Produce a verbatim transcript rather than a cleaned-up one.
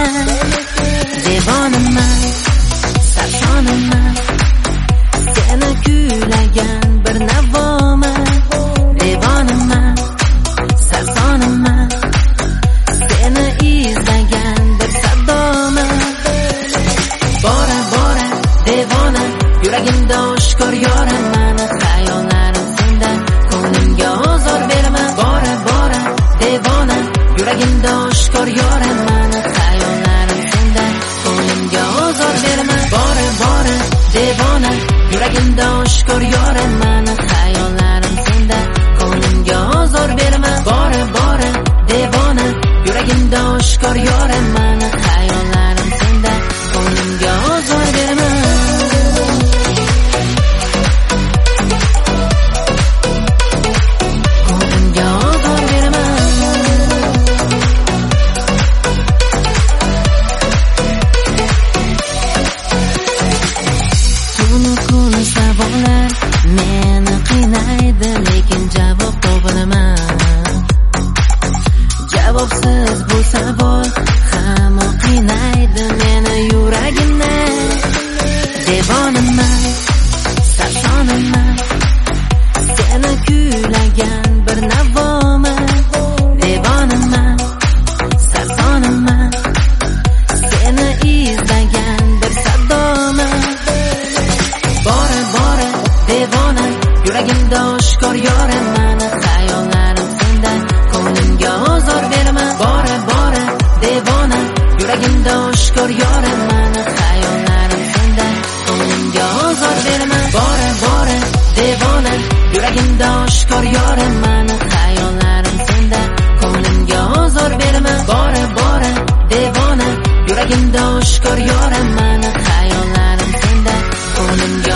devonaman, sarsonaman, seni kuylagan bir navoman. Devonaman, sarsonaman, seni izlagan bir sadoman. Bora bora devona, yuragimda oshkor yoraman. Xayollarim senda, ko'nglimga ozor berma. Bora bora devona, yuragimda oshkor yoraman. Xayollarim senda, ko'nglimga ozor berma. Bora bora devona, yuragimda oshkor yoraman. Xayollarim senda, ko'nglimga ozor berma. Bora bora devona, yuragimda oshkor yoraman. Xayollarim senda, ko'nglimga ozor berma. Meni qiynaydi, lekin javob topaman. Javobsiz bu savol hamma qiynaydi meni yuragimni. Devonaman, sarsonaman, seni kuylagan bir navoman. Devonaman, sarsonaman, seni izlagan bir sadoman. Bora bora devona, yuragimda oshkor yoraman. Xayollarim senda, ko'nglimga ozor berma. Bora bora devona, yuragimda oshkor yoraman. Xayollarim senda, ko'nglimga ozor berma. Bora bora devona, yuragimda oshkor yoraman. Xayollarim senda, ko'nglimga ozor berma. Bora bora devona, yuragimda oshkor yoraman. Xayollarim senda, ko'nglimga